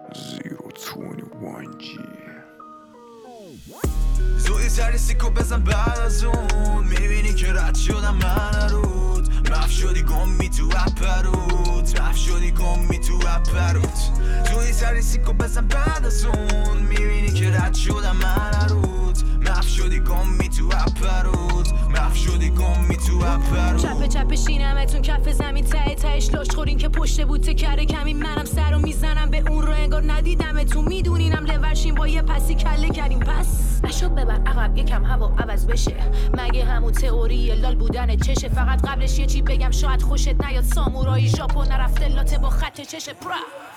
021G. زودی سری سیکو بزن بعد از اون میبینی که رد شدم من رود مف شدی گمی تو اپروت مف شدی گمی تو اپروت زودی سری سیکو بزن بعد از اون میبینی که رد شدم من رود مف شدی گمی تو اپروت مف شدی گمی تو اپروت چپ چپ شینمتون کف زمین ته تهش لاش خورین که پشت بود تکره کمی منم سرو میزنم به اون رو انگار ندیدمتون میدونینم لورشین با یه پسی کله کردیم پس نشد ببر عقب یکم هوا عوض بشه مگه همون تئوری لال بودن چشه فقط قبلش یه چی بگم شاید خوشت نیاد سامورایی ژاپن نرفته لاته با خط چشه پرا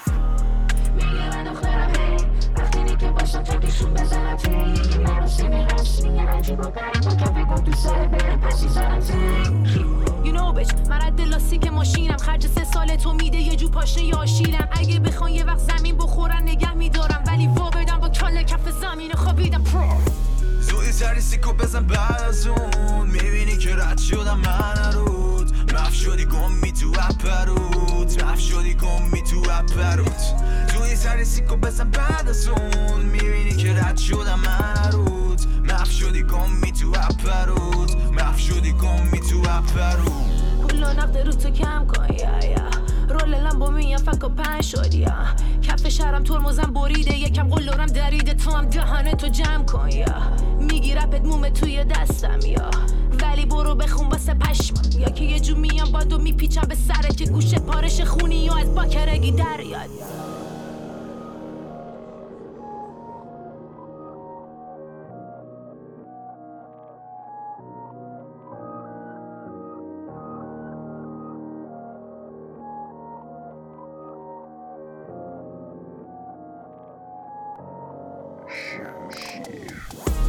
میگه من دخترم هی وقتی که باشم تکشون بزنم تی یکی مراسمی هست میگه عجیب و غریب و کفه گفت تو سر بره پسی زنم تی You know bitch من رد لاستیک ماشینم خرج 3 سال تو میده یه جو پاشنه یا آشیلم اگه بخوان یه وقت زمین بخورن نگه میدارم ولی وا بدم با کله کف زمین خوابیدم پرو زودی سری سیکو بزن بعد از اون میبینی که رد شدم من رود مف شدی گمی تو اپروت مف شدی گمی تو اپروت زودی سری سیکو بزن بعد از اون میبینی که رد شدم من رود مف شدی گمی تو اپروت مف شدی گمی تو اپروت پولا نقد رو تو کم کن یا رول لمبو میام فکر پنج شد یا کف شهرم ترمزم بریده یکم قلورم دریده تو هم دهانه تو جمع کن یا میگی رپت مومه توی دستم یا ولی برو بخون واسه پشمم یا که یه جو میام بادو میپیچم به سرت که گوشت پارش خونی یا از باکرگی در یاد شمشیر